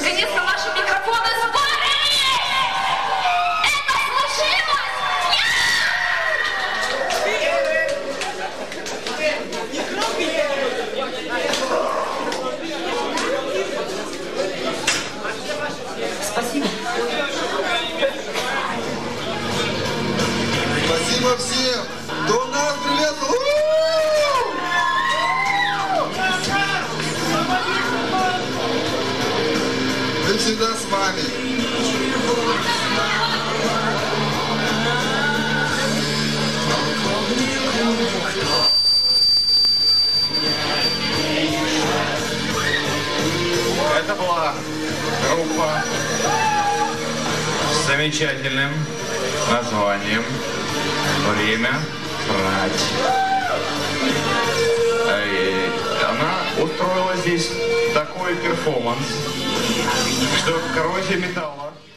Наконец-то наши микрофоны сборились! Это случилось! Спасибо. Спасибо всем! До нас привет! Вы всегда с вами. Это была группа с замечательным названием «Время брать». И она устроила здесь такой перформанс, что коррозия металла